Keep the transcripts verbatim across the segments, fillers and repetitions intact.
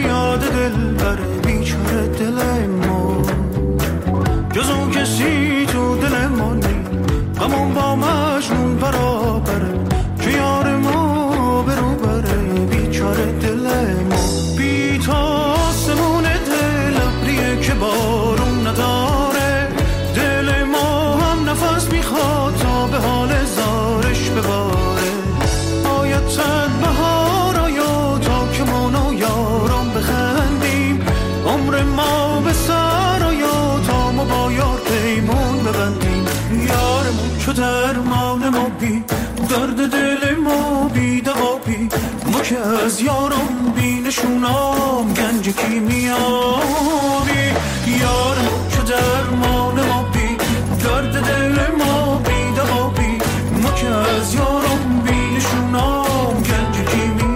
یاد دل بره بیچاره دل ما، جز اون کسی تو دل ما نی، غمون با مجنون برابره که یار ما برو بره بیچاره دل ما. بی تا آسمون دل ابریه که بارون نداره، دل ما هم نفس میخواد تا به حال زارش بباره. باید تن بهار آیا تا که ما و یارم بخندیم، عمر ما به سر آیا تا ما با یار پیمون ببندیم. یارمون چو درمان ما بی درد دل ما بی دوا بی، ما که از یارم بی نشونام گنج کیمیابی. یارمون چو درمان ما بی درد دل ما بی دوا بی، ما که از یارم بی نشونام گنج کیمیابی.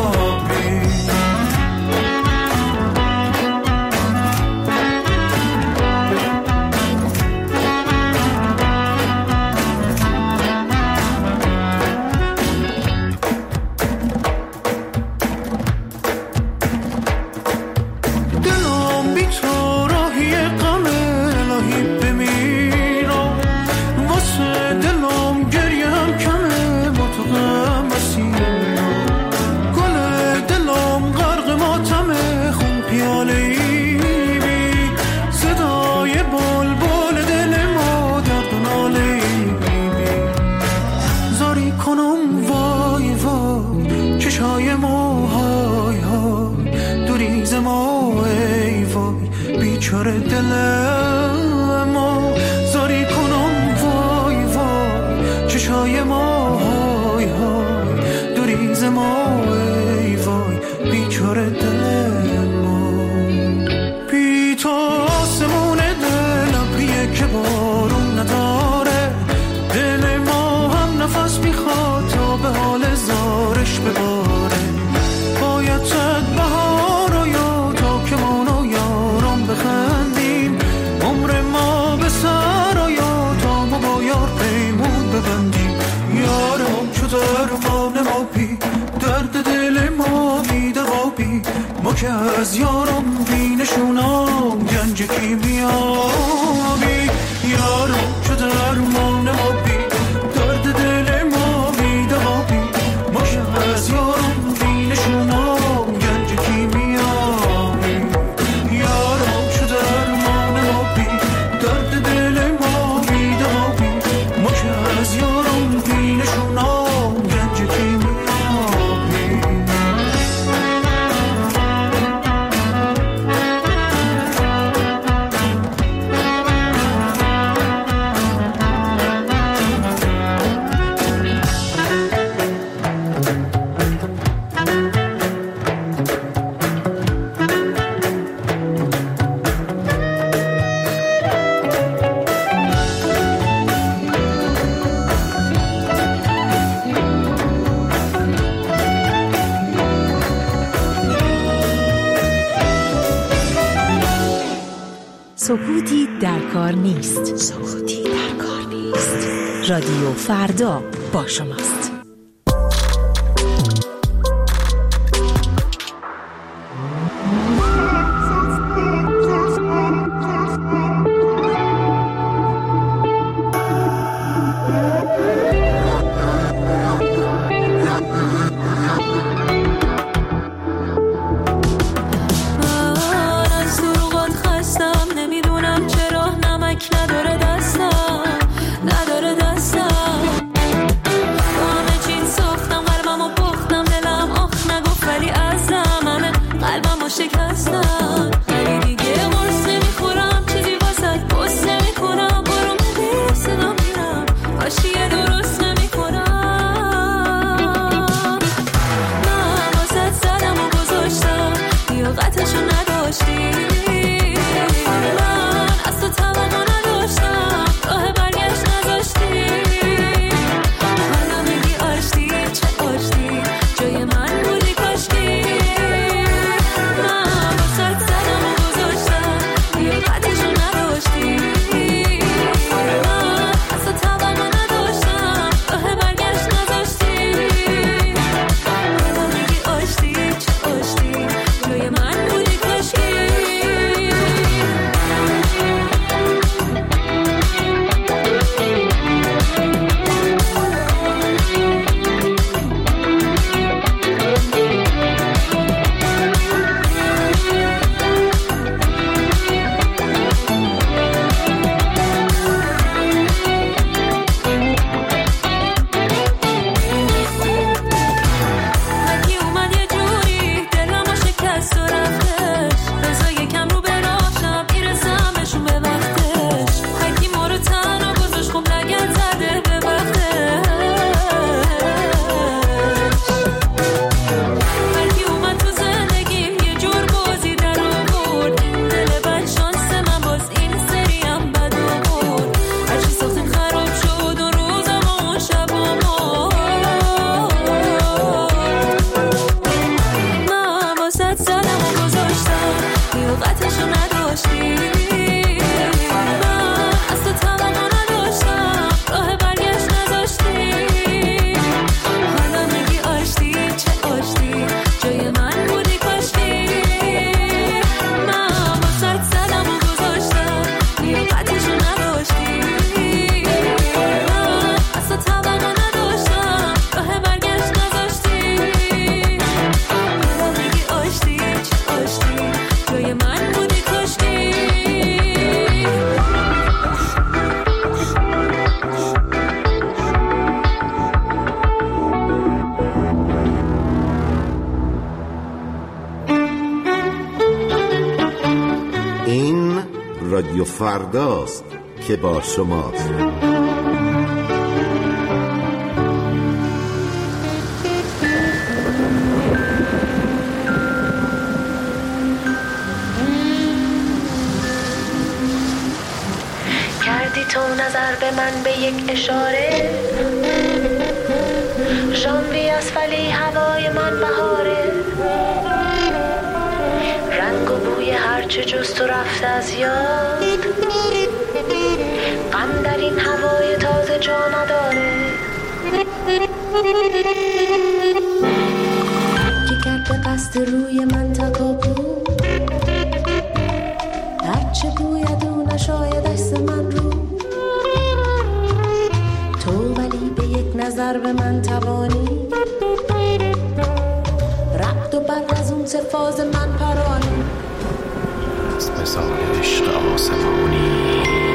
بیچاره دل ما زاری کنم وای وای، چشای ما های های دوریز ما ای وای بیچاره دل ما. بی تو آسمون دل ابریه که بارون نداره، دل ما هم نفس میخواد تا به حال زارش بباره. باید صد بهار آیا تا که ما و یارم بخندیم، عمر ما به سر آیا تا ما با یار پیمون ببندیم. یارم چو درمان ما بی درد دل ما بی دوا بی، ما که از یارم بی نشونام گنج کیمیابی. یارم چو درمان ما بی درد دل ما بی دوا بی، ما که از یارم بی نشونام گنج کیمیابی. یارم چو درمان ما بی درد دل ما بی دوا بی، ما که از یارم بی نشونام گنج کیمیابی. سکوتی در کار نیست. سکوتی در کار نیست. رادیو فردا با شماست. من رادیو فرداست که با شماست. کردی تو نظر به من به یک اشاره، ژانویه است ولی هوای من بهاره، رنگ و بوی هرچه جز تو رفته از یاد، غم در این هوای تازه جا نداره، که کرده قصد روی من تکابو، هرچه بوید او نشاید دست من رو، تو ولی به یک نظر به من توانی، رقد و بر از اون سفاز من پرانی، از مثال عشق آسمانی.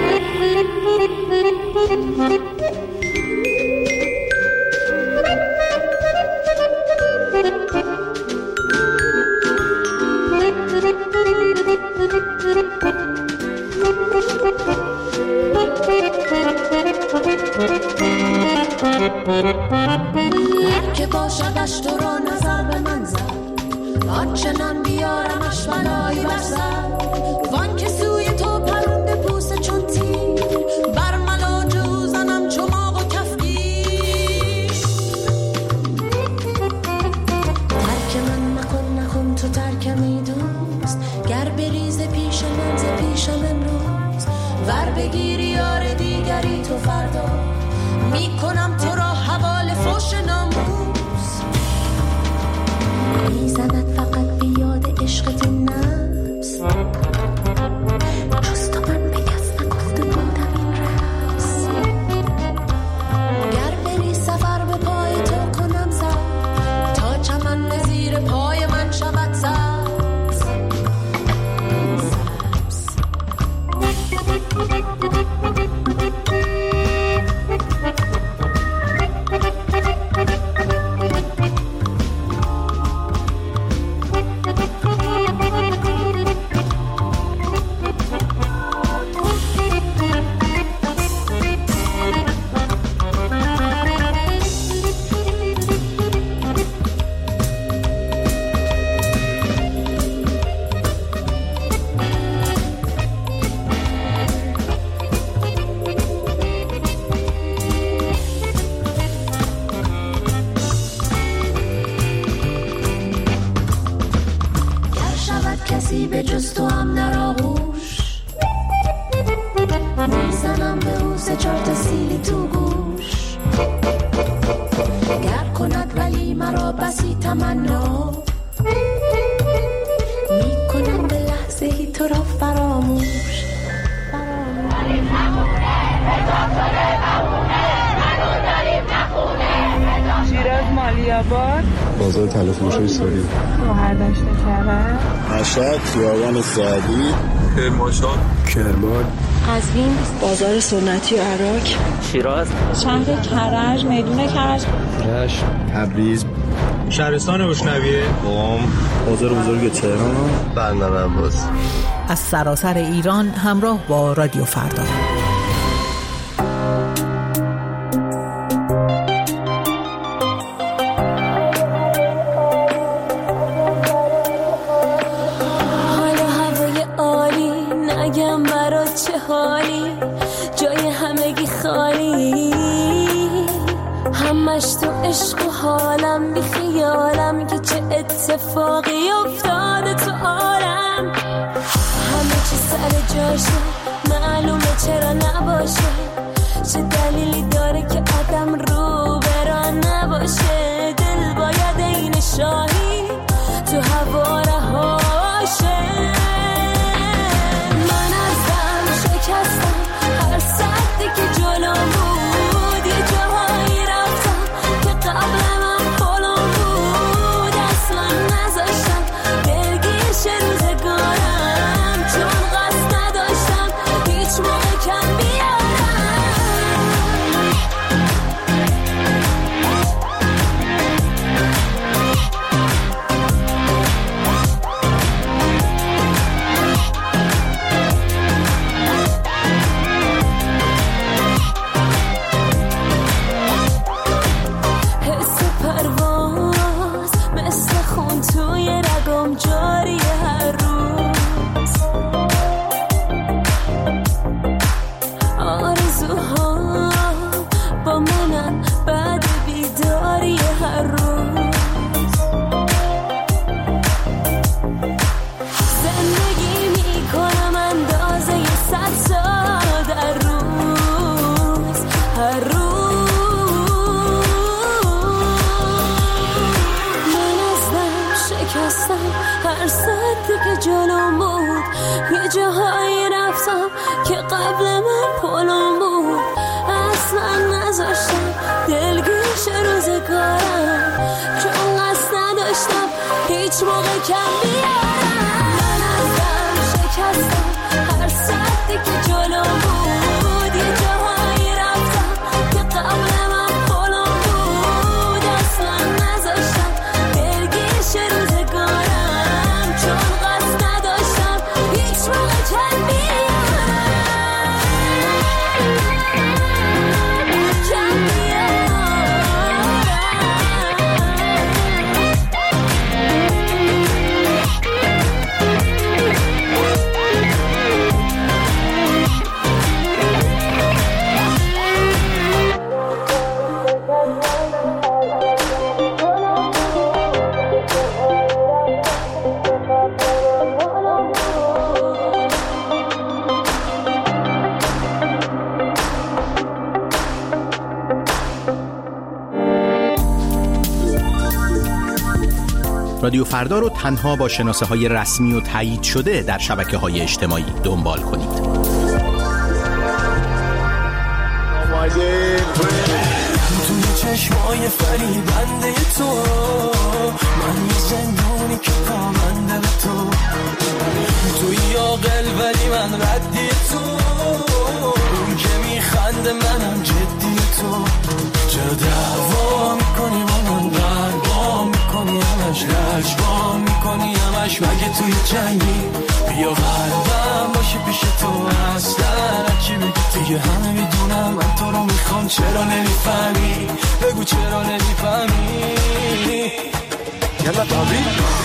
هر که باشدش تو را نظر به من زد، آنچنان بیارمش بلایی بر سر، وان که سوی تو پرنده پوسه چون تیر، بر ملاج او زنم چماق و کفگیر. ترک من نکن نکن تو ترکمی دوست، گر بریز پیش من ز پیشم امروز، ور بگیری یار دیگری تو فردا، میکنم تو را حواله فوش ناموس. میزند فقط بیاد عشقت این نفس، جز تو من به کس نگفته بودم این رقص، گر بری سفر به پای تو کنم سر، تا چمن به زیر پای من شود سبز سبز. کسی به جز تو هم در آغوش، میزنم به او سه چهار تا سیلی تو گوش، گر کند ولی مرا بسی تمنا، میکنم به لحظه ای تو را فراموش. شیراز مالی‌آباد، بازار تلفروشی سوری، گوهر داشته کرد، مشهد خیابان سعدی، کرمانشاه، کرمان، قزوین، بازار سنتی عراق، شیراز، شهر کرج، میدون کرج، رشت، تبریز، شهرستان اشنویه، قم، بازار بزرگ تهران، بندر عباس. از سراسر ایران همراه با رادیو فردا. عشق و حالم بی خیالم که چه اتفاقی افتاده تو عالم، همه چی سر جاشه معلومه چرا نباشه، چه دلیلی داره که آدم رو بران نباشه، دل باید این شاهی تو هوا رهاشه. من از دم شکستم هر سردی که جلوم بود، یه جاهایی رفتم که قبل من پلم بود، اصلا نذاشتم درگیر شه روزگارم، چون قصد نداشتم هیچ موقع کم بیارم. جلوم بود، یه جاهایی رفتم که قبل من پلم بود. اصلا نذاشتم دلگیش روزگارم، چون قصد نداشتم هیچ موقع کم بیارم. من ازم شکستم هر ساعتی که جلوم بود، یه جاهایی رفتم که قبل من پلم بود. اصلا نذاشتم دلگیش روزگارم، چون قصد نداشتم هیچ موقع کم بیارم. رادیو فردا رو تنها با شناسه های رسمی و تایید شده در شبکه های اجتماعی دنبال کنید. توی چشمای فریبنده تو من یه زندانی که پامنده به تو، توی عاقل ولی من ردی تو، اون که میخنده منم جدی تو. چرا دعوا میکنی با من، قلبا میکنی همش، رجبا میکنی همش، مگه توی جنگی بیا قلبم باشه پیش تو. اصلا چی بگی دیگه همه میدونم من تو رو میخوام، چرا نمیفهمی بگو چرا نمیفهمی. یلا بابی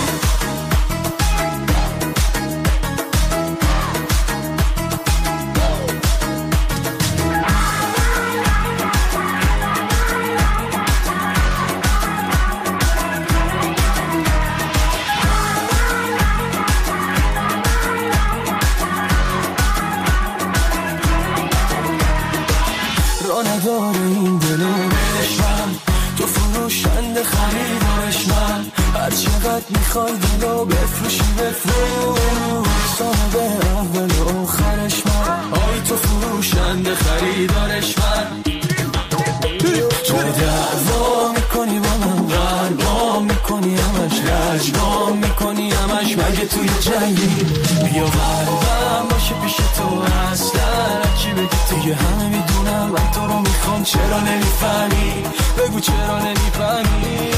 نداره این دلو بدش من، تو فروشنده خریدارش من، هر چقدر میخوای دلو بفروشی بفروش، صاحب اول و آخرش من، آی تو فروشنده خریدارش من. چرا دعوا میکنی با من، قلبا میکنی همش، رجبا میکنی همش، مگه توی جنگی بیا قلبم باشه پیش تو. اصلا چی بگی دیگه همه میدونم من تو رو میخوام، چرا نمیفهمی بگو چرا نمیفهمی.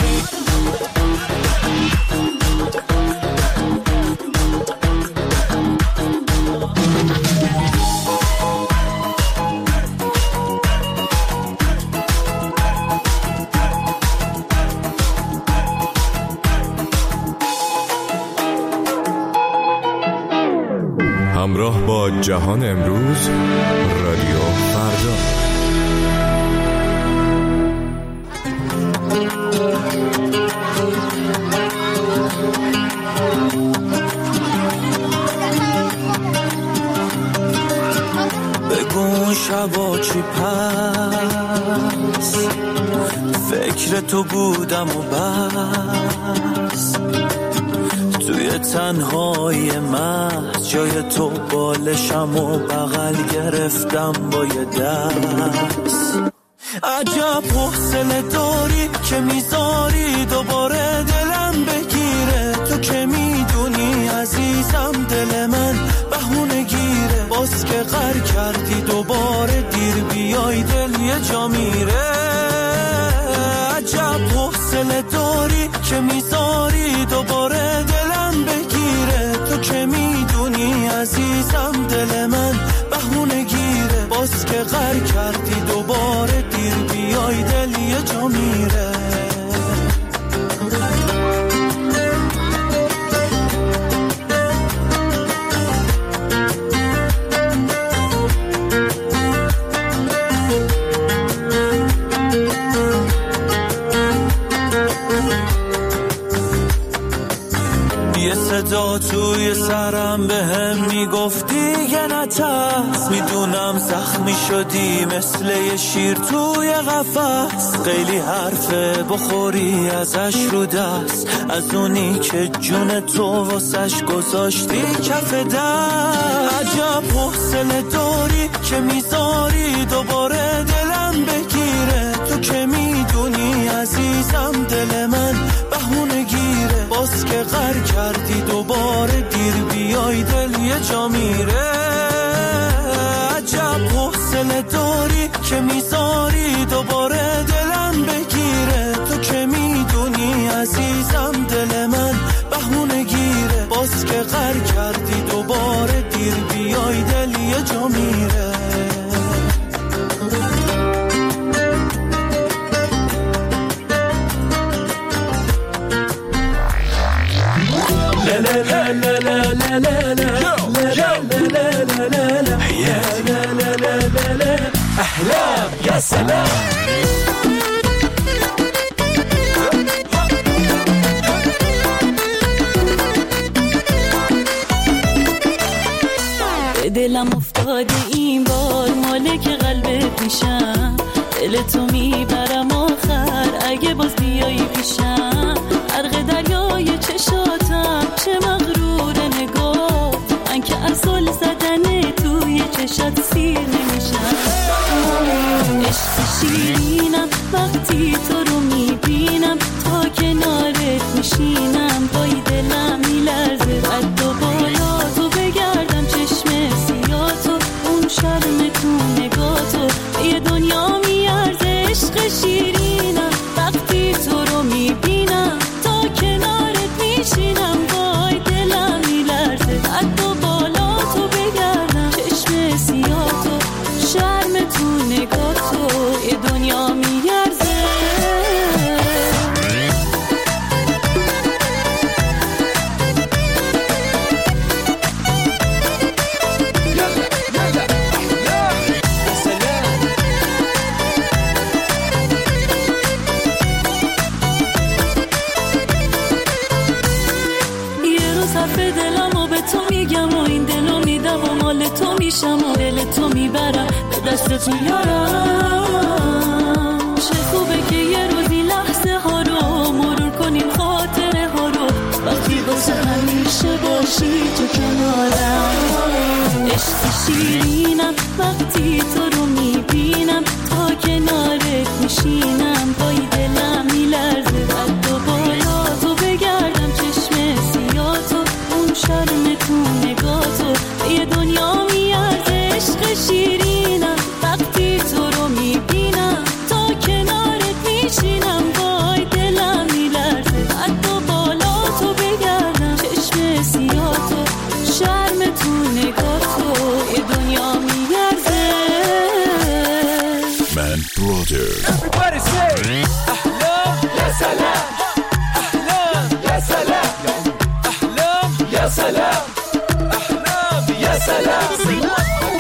همراه با جهان امروز، رادیو فردا. بگو شبا چی پس فکر تو بودم و بس، توی تنهای محض جای تو بالشم و بغل گرفتم با یه دست. عجب حوصله داری که میذاری دوباره دلم بگیره، تو که میدونی عزیزم دل من بهونه گیره، باز که غر کردی دوباره دیر بیای دل یه جا میره. عجب حوصله داری که میذاری دوباره دلم بگیره، تو که میدونی عزیزم دل من بهونه گیره، باز که غر کردی دوباره دیر بیای دل یه جا میره. تا توی سرم به هم میگفتی که نترس، میدونم زخمی شدی مثل یه شیر توی قفس. خیلی حرفه بخوری ازش رو دست، از اونی که جون تو واسش گذاشتی کف دست. عجب حوصله داری که میذاری دوباره دلم بگیره، تو که میدونی عزیزم دل من بهونه گیره. باز که غر کردی دوباره دیر بیای دل یه جا میره. عجب حوصله داری که میذاری دوباره دلم بگیره، تو که میدونی عزیزم دل من بهونه گیره. باز که غر کردی دوباره دیر بیای دل یه جا میره. أحلام يا سلام دلم افتاده این بار مالک قلبت میشم، دل تو میبرم آخر اگه باز بیایی پیشم. غرق دریای چشاتم چه مغرور نگاه، من که از زل زدن توی چشات سیر نمیشم. عشق شیرینم وقتی تو رو میبینم، تا کنارت میشینم پای دلم میلرزه. قد و بالا تو بگردم چشم سیاتو، اون شرم تو نگاتو یه دنیا میارزه. عشق شیرینم وقتی تو رو میبینم، تا کنارت میشینم پای دلم میلرزه. قد و بالا تو بگردم چشم سیاتو، شرم تو نگاتو یه دنیا میارزه. و دل تو میبرم به دست میارم. چه خوبه که یه روزی لحظه ها رو مرور کنیم، خاطره ها رو وقتی واسه همیشه باشی تو کنارم. عشق شیرینم وقتی تو رو میبینم، تا کنارت میشینم پای دلم میلرزه. قد و بالا تو بگردم چشم سیاتو، اون شرم تو نگاتو یه دنیا میارزه. عشق شیرینم وقتی تو رو میبینم، تا کنارت میشینم پای دلم میلرزه. قد و بالا تو بگردم چشم سیاتو، شرم تو نگاتو یه دنیا میارزه. من برادر Everybody say أحلام يا سلام، أحلام يا سلام، أحلام يا سلام، أحلام يا سلام.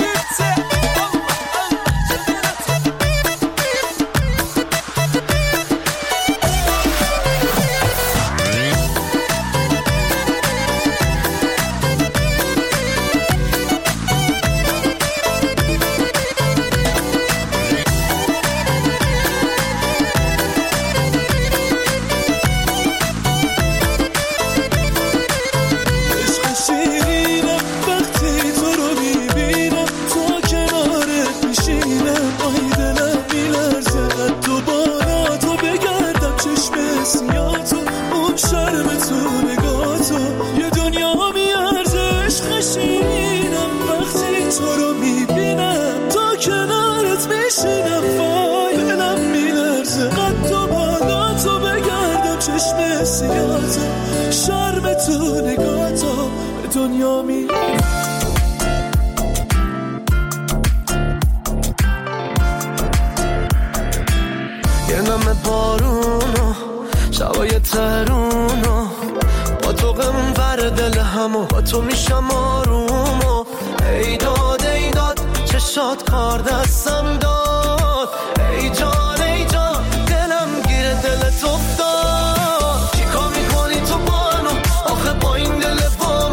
با تو میشم آروم و ای داد ای داد چشات کار دستم داد. ای جان ای جان دلم گیره دلت افتاد. چی کار میکنی تو بانو آخه با این دل بانو؟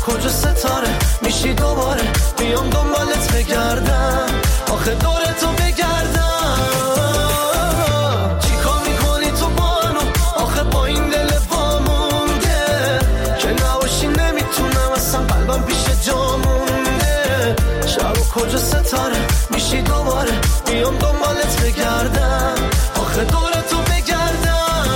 کجا ستاره میشی دوباره بیام دنبالت بگردم آخه دور تو بگردم چی کار میکنی تو بانو آخه با این دل وامونده که نباشی نمیتونم اصلا قلبم پیش جا مونده شب و کجا ستاره میشی دوباره بیام دنبالت بگردم آخه دور تو بگردم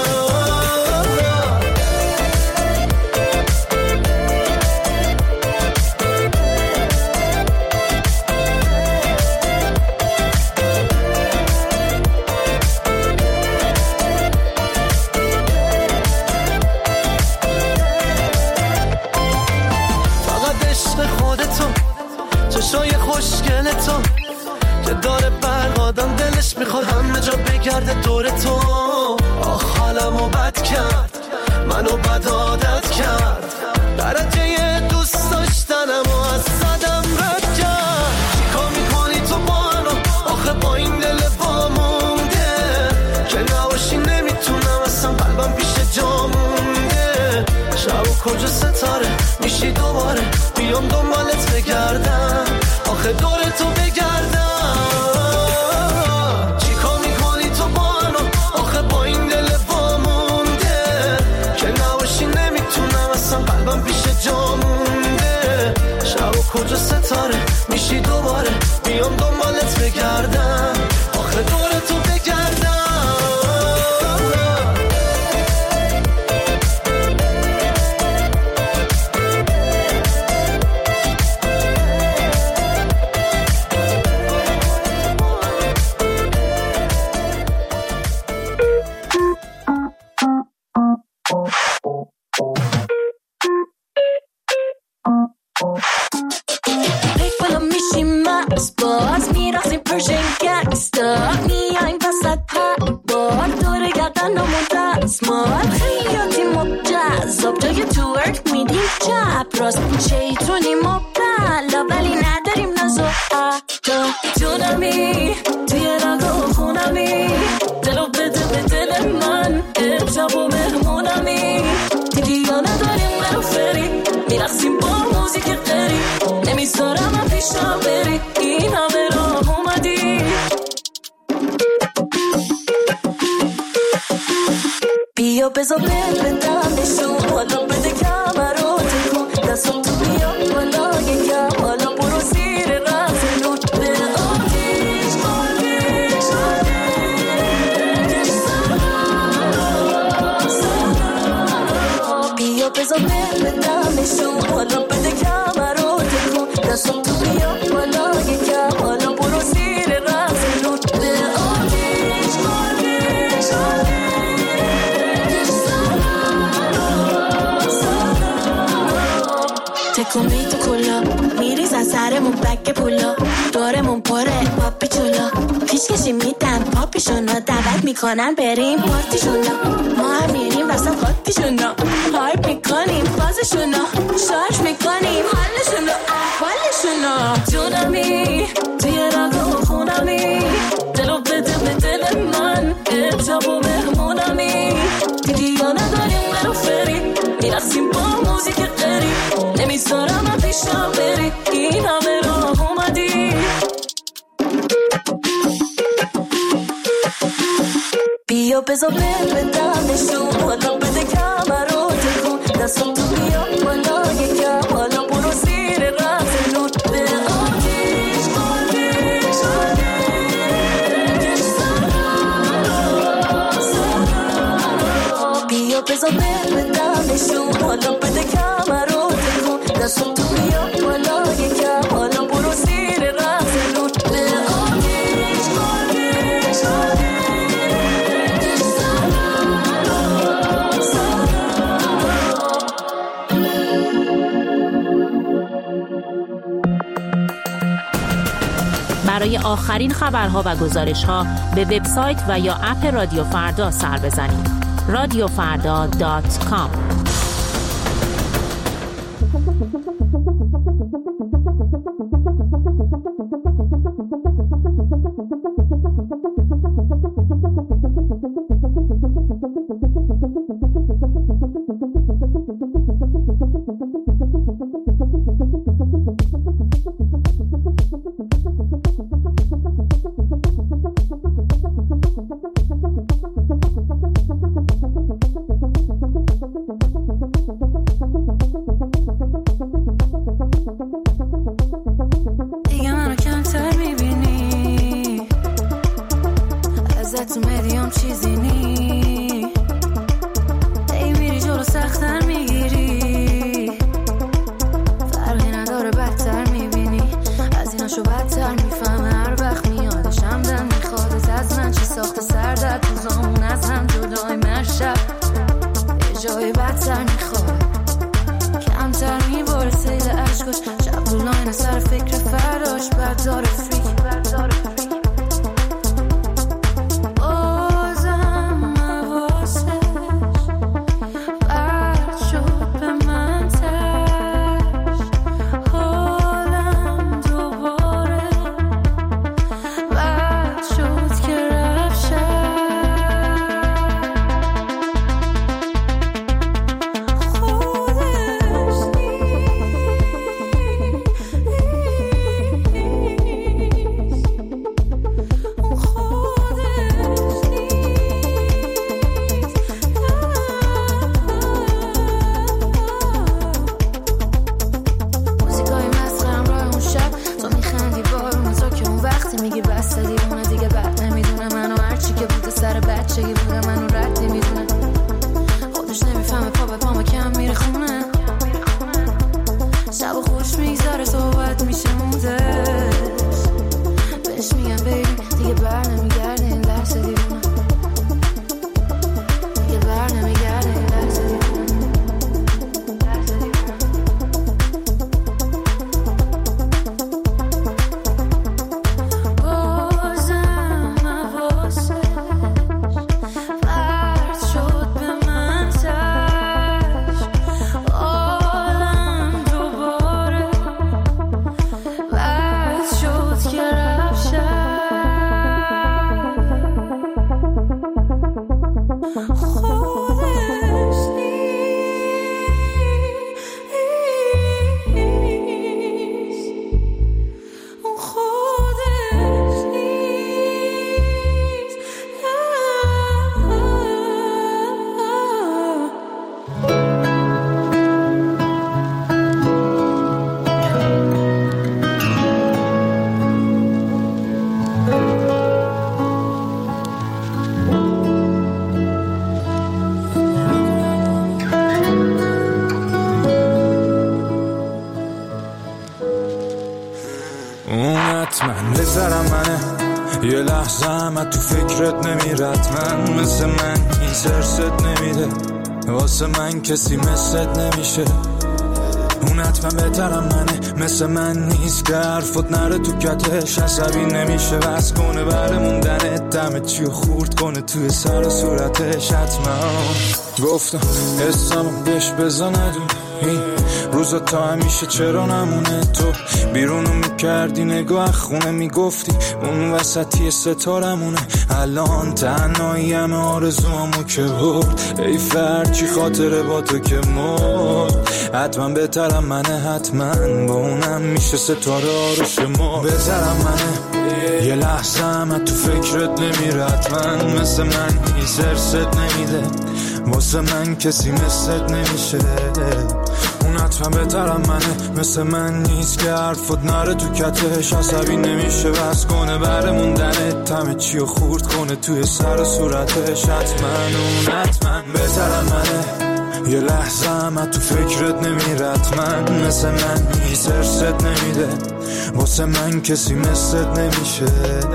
چشای خوشگل تو که داره برق آدم دلش میخواد همه جا بگرده دور تو آخ حالمو بد کرد منو بد عادت کرد درجه دوست داشتنم و از صدم رد کرد چیکار میکنی تو بانو آخه با این دل وامونده که نباشی نمیتونم اصلا قلبم پیش جا مونده شب و کجا ستاره میشی دوباره بیام دنبالت بگردم آخه دور تو بگردم چی کار میکنی تو بانو آخه با این دل وامونده که نباشی نمیتونم اصلا قلبم پیش جا مونده شب و کجا ستاره میشی دوباره بیام دنبالت بگردم آخه دور تو بگردم بزا ببندم نشون حالا بده کمرات کن دستم تو بیا بالا یکم حالا برو زیر رفتنون به آتیش آتیش آتیش بیا بزا ببندم نشون حالا بده کمرات کن دستم تو بیا بالا یکم حالا برو زیر رفتنون به آتیش آتیش آتیش تکونی تو کلا میریز از سرمون بک پولا دورمون پره پاپی چولا پیشکشی میدن پاپیشونا دعوت میکنن بریم پارتیشونا ما هم میریم وسط خاکیشونا هایپ میکنیم بازشونا شارژ میکنیم حالشونا احوالشونا جونمی توی رگا و خونمی دلو بده به دل من امشب و مهمونمی دیگه نداریم منو فری میرقصیم با موزیک قری نمیذارم من پیشم بری این همه راه اومدی بیا بزا ببندم نشون حالا بده کمرات کن دستم تو بیا بالا یکم حالا برو زیر رفتنون به آتیش آتیش آتیش بیا بزا ببندم نشون حالا بده کمرات کن دستم تو بیا بالا یکم حالا برو زیر رفتنون به آتیش آتیش آتیش برای آخرین خبرها و گزارش‌ها به وبسایت و یا اپ رادیو فردا سر بزنید. رادیو فردا دات کام چیزی نی، ای میری جلو سختر میگیری، فرقی نداره بدتر میبینی، از ایناشو بدتر میفهمه. هر وقت میادشم دم میخواد از من، چی ساخته سردت تو زامون از هم جدای من شب یه جای بدتر میخواد، کمتر میباره سیل عشقش، شب تو لاین سر فکر فرداش بد داره فریک بد داره فریک. یه لحظه هم تو فکرت نمیرد، من مثل من این سرست نمیده، واسه من کسی مثلت نمیشه. اون حتما بهترم منه، مثل من نیست که حرفت نره تو کتش، عصبی نمیشه بس کنه بره موندنت، دمه چیو خورد کنه توی سر و صورتش. حتما گفتم حسامو بهش بزا ندون، این روزا تا همیشه چرا نمونه، تو بیرونو میکردی نگاه خونه میگفتی اون وسطی ستارمونه، الان تنهایی همه آرزوامو که برد، ای فرد چی خاطره با تو که مرد. حتما بهترم منه، حتما با اونم میشه ستاره آرش ما. بهترم منه، یه لحظه هم تو فکرت نمیره، حتما مثل من این سرست نمیده، واسه من کسی مثلت نمیشه. اون حتما بهترم منه، مثل من نیست که حرفت نره تو کتش، عصبی نمیشه بس کنه بره موندنت، همه چیو خورد کنه توی سر و صورتش. حتما اون حتما بهترم منه، یه لحظه هم تو فکرت نمیره، حتما مثل من نیست سرست نمیده، واسه من کسی مثلت نمیشه.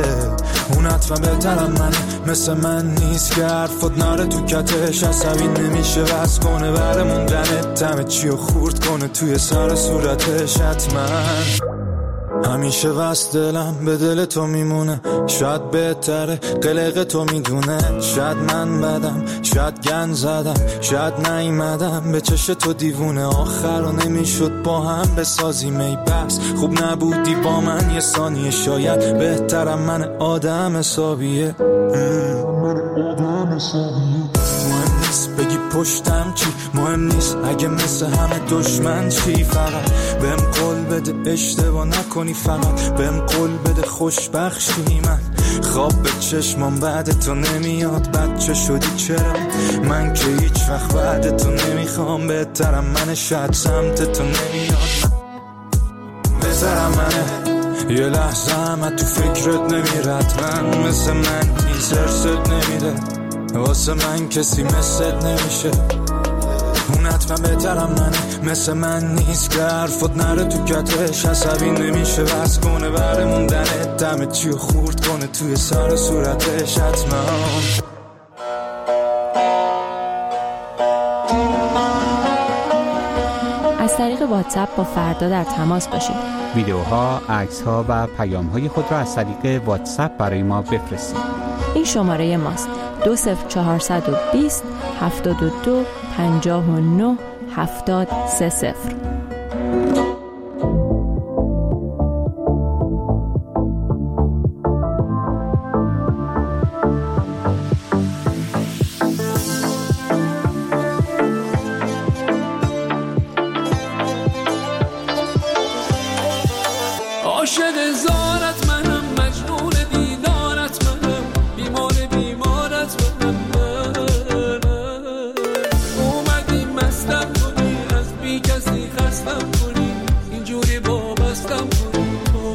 اون حتما بهترم منه، مثل من نیست که حرفت نره تو کتش، عصبی نمیشه بس کنه بره موندنت، همه چیو خورد کنه توی سر صورتش. حتما همیشه بس دلم به دل تو میمونه، شاید بهتره قلق تو میدونه، شاید من بدم شاید گن زدم شاید نیمدم به چش تو دیوونه، آخر رو نمیشد با هم بسازیم ای بس خوب نبودی با من یه ثانیه، شاید بهترم من آدم حسابیه، آدم حسابیه. مهم نیست بگی پشتم چی، مهم نیست اگه مثل همه دشمن چی، فقط بهم قول بده اشتباه نکنی، فقط بهم قول بده خوشبخشی. من خواب به چشمام بعد تو نمیاد، بچه شدی چرا من که هیچ وقت بعد تو نمیخوام، بهترم من شاید سمت تو نمیاد، بهترم منه، یه لحظه هم تو فکرت نمیرد من مثل من نیزرست نمیده واسه من کسی مثلت نمیشه اون حتما بهترم منه مثل من نیست که حرفت نره تو کتش عصبی نمیشه بس کنه بره موندنه دم چیو خورد کنه توی سر صورتش حتما از طریق واتساپ با فردا در تماس باشید. ویدیوها، عکس‌ها و پیام‌های خود را از طریق واتساپ برای ما بفرستید. این شماره ماست دو صفر چهارصد و بیست هفتاد و دو پنجاه و نه هفتاد سه صفر. عاشق زارت منم مجنون دیدارت منم بیمار بیمارت منم اومدی مستم کنی از بی کسی خستم کنی اینجوری وابستم کنی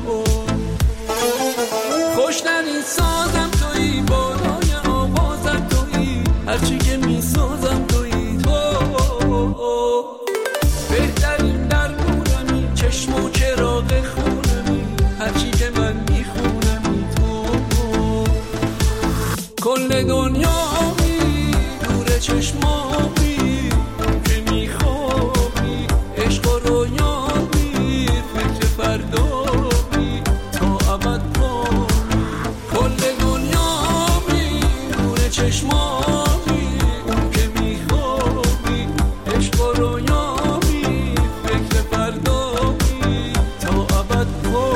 خوشترین سازم تویی بالای آوازم تویی هرچی که میسازم تویی تو بهترین درمونمی چشم و چراغ خونمی هرچی که من میخونمی تو کل دنیامی نور چشمامی که میخوابی عشق و رویامی فکر فردامی تا ابد پا کل دنیامی نور چشمامی که میخوابی عشق و رویامی فکر فردامی تا ابد پا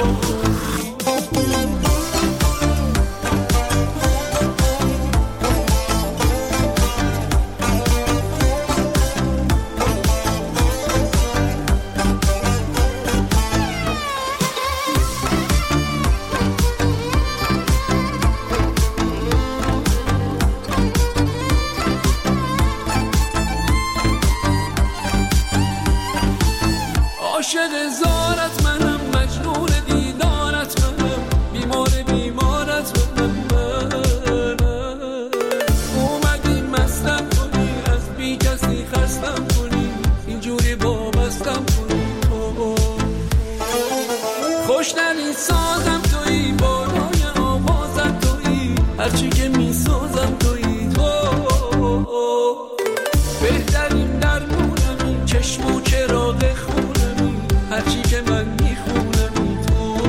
عاشق زارت منم مجنون دیدارت منم بیمار بیمارت منم اومدی مستم کنی از بی کسی خستم کنی اینجوری وابستم کنی تو خوشترین سازم تویی بالای آوازم تویی هرچی که میسازم تویی تو بهترین درمونمی چشم و چراغ خونمی هرچی که من میخونمی تو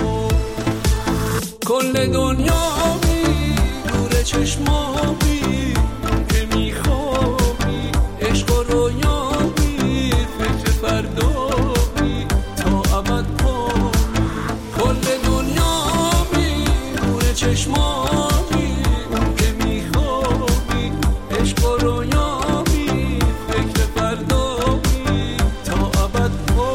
کل دنیامی نور چشمامی که میخوابی عشق و رویامی فکر فردامی تا ابد پا کل دنیامی نور چشمامی که میخوابی عشق و رویامی فکر فردامی تا ابد پا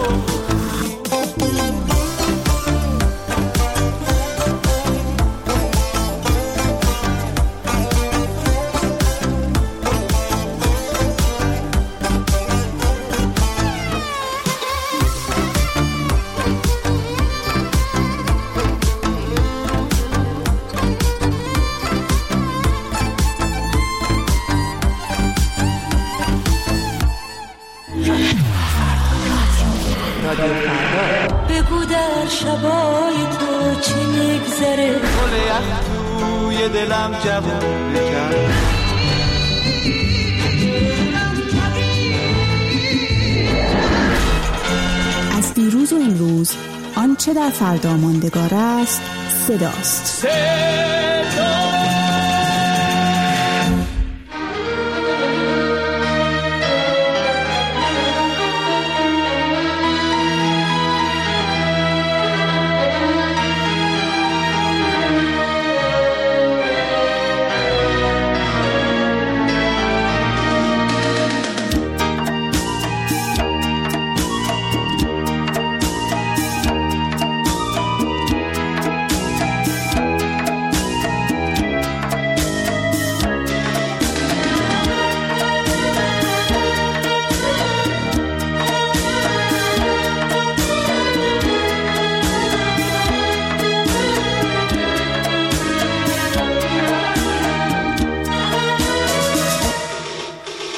بگو در شبای تو چی میگذره گل یخ توی دلم جوون بکن از دیروز و امروز آنچه در فردا ماندگار است صداست. صدا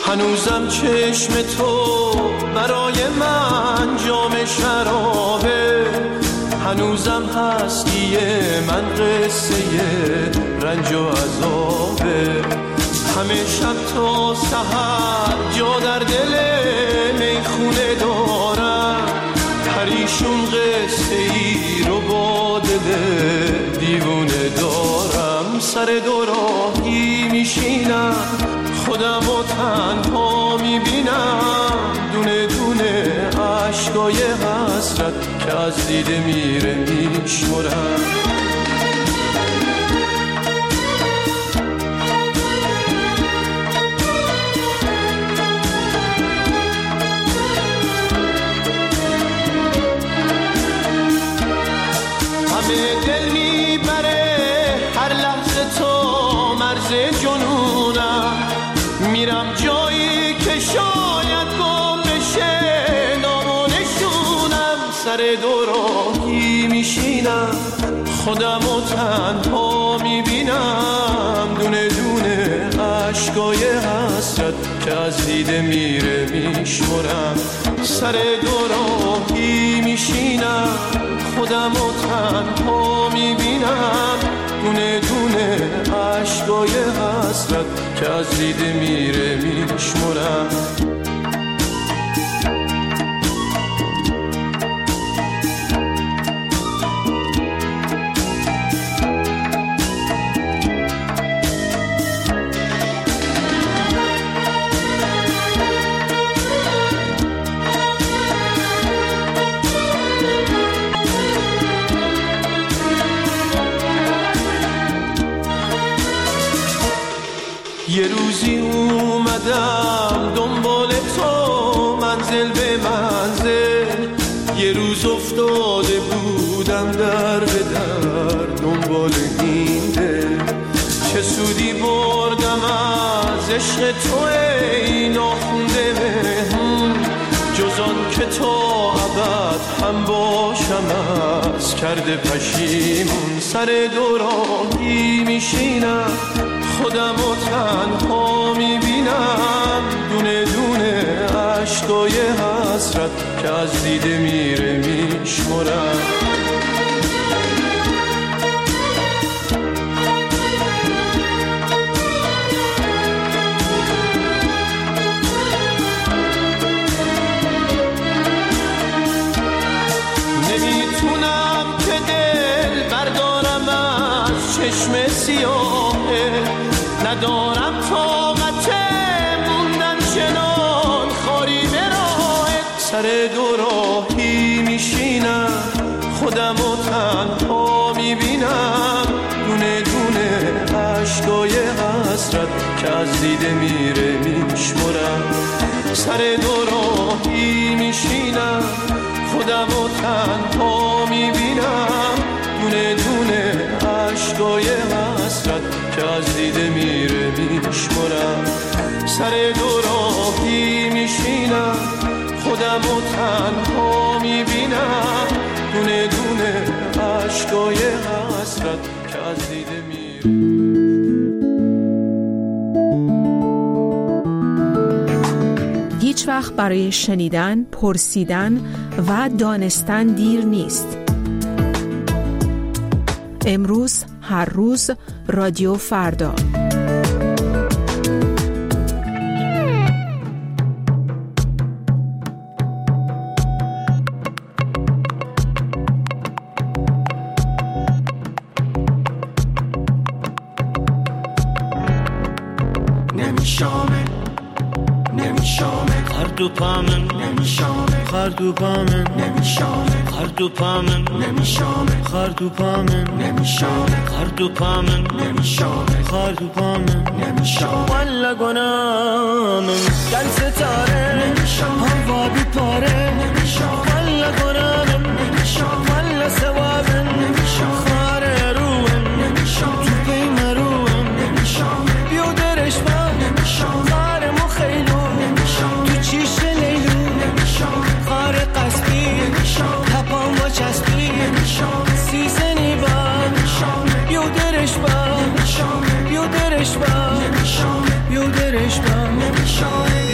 هنوزم چشم تو برای من جام شرابه، هنوزم هستی من قصه رنج و عذابه. همه شب تا سحر جا در دل میخونه دارم، پریشون قصه ای رو با دل دیوونه دارم. سر دو راهی میشینم خودم و تنها میبینم، دونه دونه عشقای حسرت که از دیده میره میشمرم. همه دل میبره هر لحظه تو مرز جنونم، میرم جایی که شاید گم بشه نام و نشونم. سر دو راهی میشینم خودم و تنها میبینم، دونه دونه عشقای حسرت که از دیده میره میشمرم. سر دو راهی میشینم خودم و تنها میبینم، دونه دونه عشقای حسرت که از دیده میره میشمرم. یه روزی اومدم دنبال تو منزل به منزل، یه روز افتاده بودم در به در دنبال این دل. چه سودی بردم از عشق تو ای ناخونده مهمون، جز آن که تا ابد هم باشم از کرده پشیمون. سر دو راهی میشینم خودم و تنها میبینم، دونه دونه عشقای حسرت که از دیده میره میشمرم. نمیتونم که دل بردارم از چشم سیاهه، ندارم طاقت موندن چنان خاری به راهت. سر دو راهی میشینم خودم و تنها میبینم، دونه دونه عشقای حسرت که از دیده میره میشمرم. سر دو راهی میشینم خودم و تنها میبینم، دونه دونه عشقای حسرت که از دیده میره میشمرم. سر دو راهی میشینم خودم و تنها میبینم، دونه دونه عشقای حسرت که از دیده میره. هیچ وقت برای شنیدن، پرسیدن و دانستن دیر نیست. امروز، هر روز، رادیو فردا. نمیشامه نمیشامه خردو پامن نمیشامه خردو پامن نمیشامه خردو پامن نمیشامه خردو پامن نمیشامه خردو پامن نمیشامه خردو پامن نمیشامه والا گنامن گل ستاره نمیشامه هوا بی پاره نمیشامه والا گنامن نمیشامه والا ثوابن نمیشامه خاره روم نمیشامه تو پیم روم نمیشامه بیو درش با نمیشامه خاره مخیلو نمیشامه تو چیش لیلو نمیشامه خاره قصبی نمیشامه تپام با چسبی نمیشامه سیزنی با نمیشامه بیو درش با نمیشامه بیو درش با نمیشامه بیو درش با نمیشامه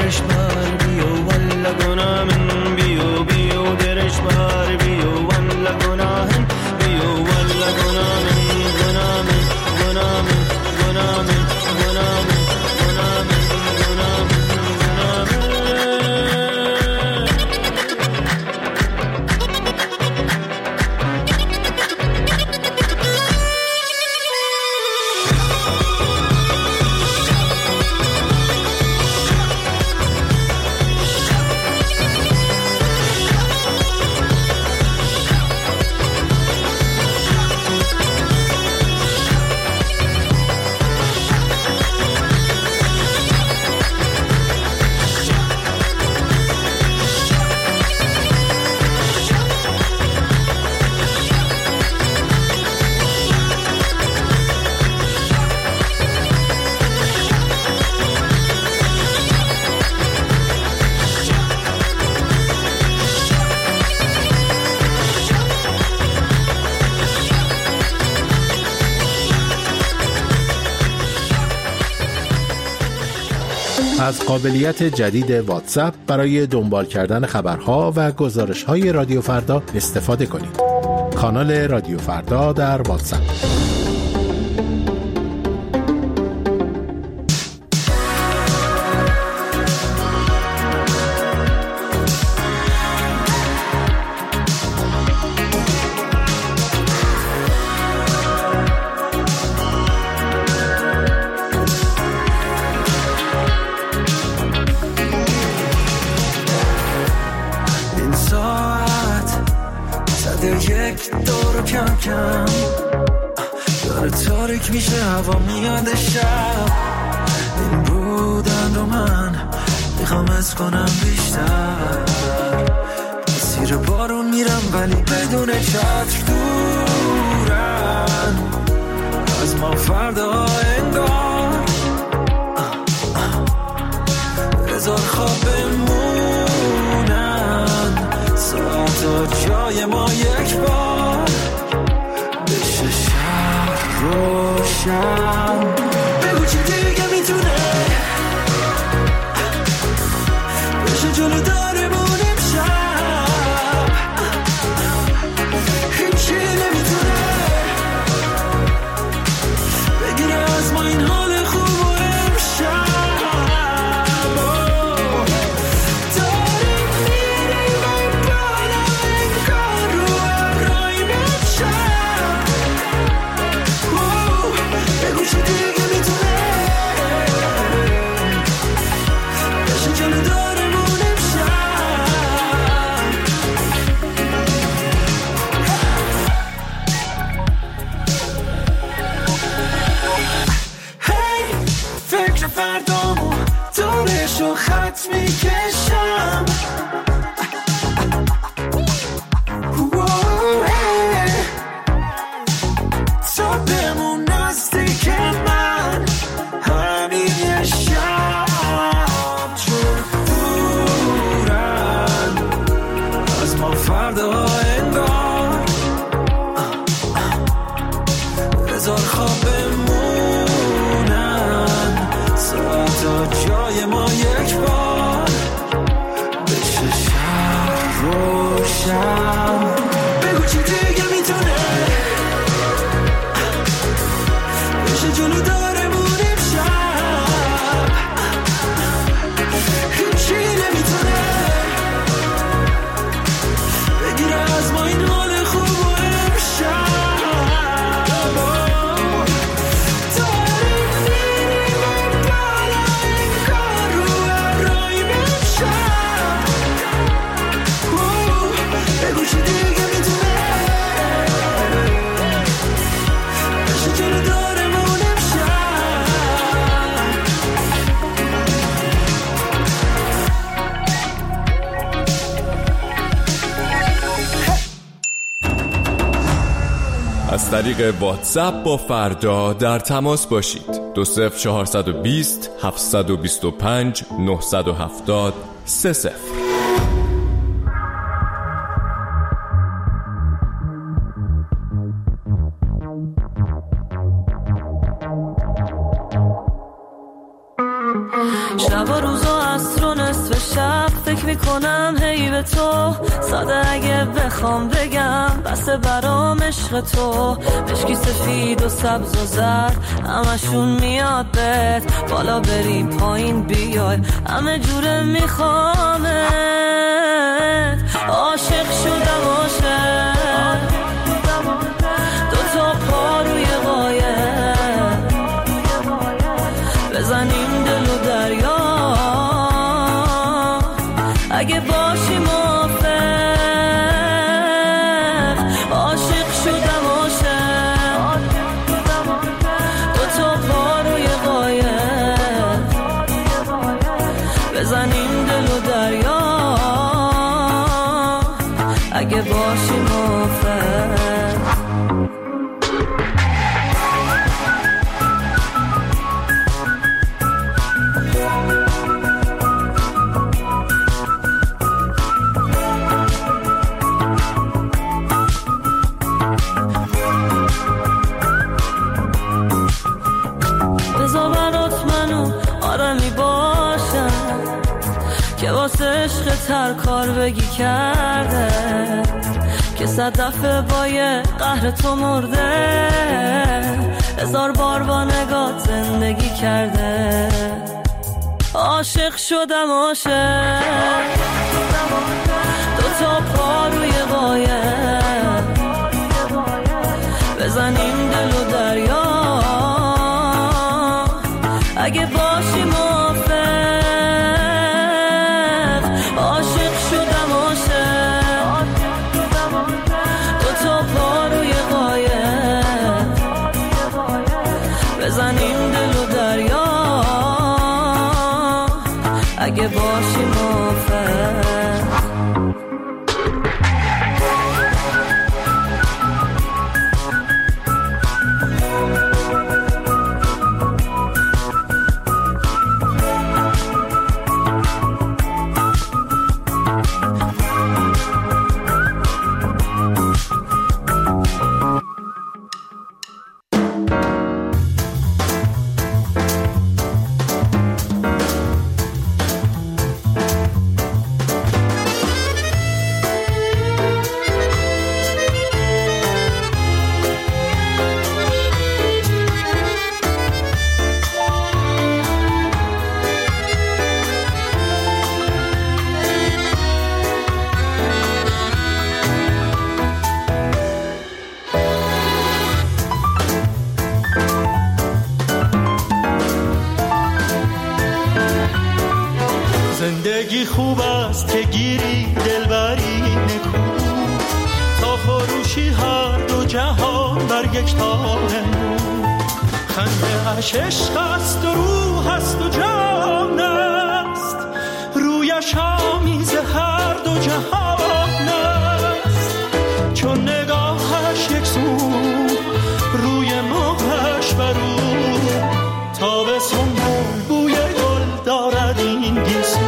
درش بر بیو والا گناهن بیو بیو درش بر بیو والا گناهن بیو والا گناهن گناهن گناهن گناهن گناهن از قابلیت جدید واتساپ برای دنبال کردن خبرها و گزارش‌های رادیو فردا استفاده کنید. کانال رادیو فردا در واتساپ. داره تاریک میشه هوا میاد شب این بودن رو من میخوام از کنم بیشتر مسیر بارون میرم ولی بدون چتر دورن از ما فردا انگار هزار خواب بمونن ساعتا جای ما یک بار بشه شهر روشن بگو چی دیگه میتونه بشه جلو دارمون امشب هیچی نمیتونه بگیره از ما این حال خوب و امشب فردامو دورشو خط میکشم تا بمون نزدیک من همین یه شب چون دورن از ما فردا انگار هزار خواب تا جای ما یک بار بشه شهر روشن بگو چی دیگه میتونه بشه جلو دارمون امشب هیچی نمیتونه بگیره از ما این حال خوب و امشب از طریق واتساپ با فردا در تماس باشید. دو صفر چهارصد و بیست هفتصد و بیست و پنج نهصد و هفتاد سه صفر. شب و روز و عصر و نصف شب فکر میکنم هی به تو، ساده اگه بخوام بگم بسه برام عشق تو. مشکی سفید و سبز و زرد همشون میاد بهت، بالا بری پایین بیای همه جوره میخوامت. عاشق شدم عاشق، دو تا پا روی قایق، بزنیم دل و دریا اگه باشی موافق. عاشق شدم عاشق، دو تا پا روی قایق، بزنیم دل و دریا اگه باشی موافق. بذار برات منو آرمی باشم که واسه عشق تر کار بگی کرده، که صد دفعه با یه قهر تو مرده، هزار بار با نگات زندگی کرده. عاشق شدم عاشق، دو تا پا روی قایق، بزنیم دل و دریا اگه باشی موافق. عاشق شدم عاشق، دو تا پا روی قایق، بزنیم دل و دریا اگه باشی موافق. زندگی خوب است که گیری دلبری نکو، تا فروشی هر دو جهان بر یک تار نور. خنده اش عشق است و روح است و جان است، رویش آمیز هر دو جهان است. چون نگاهش یک سو روی ماهش برو، تا به سنبول بوی گل دارد این گیسو.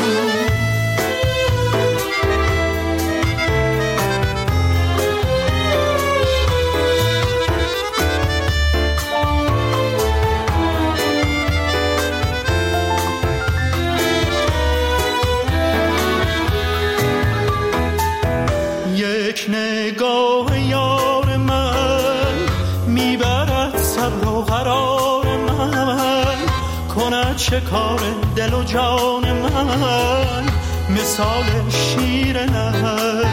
یک نگاه یار من میبرد صبر و قرار من، کند شکار دل و جان من مثال شیر نهر.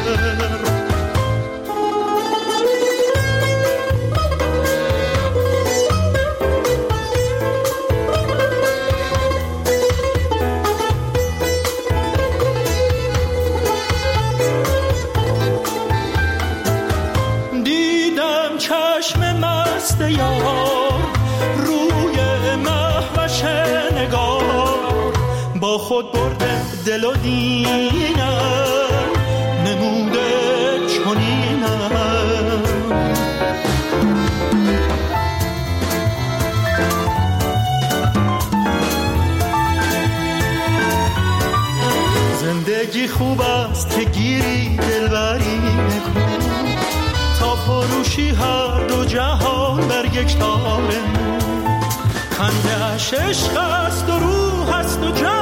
دیدم چشم مست یار روی مهوش نگار، با خود برده دل و دینم نموده چنینم. زندگی خوب است که گیری دلبری نکو، تا فروشی هر دو جهان بر یک تار نور. خنده اش عشق است و روح است و جان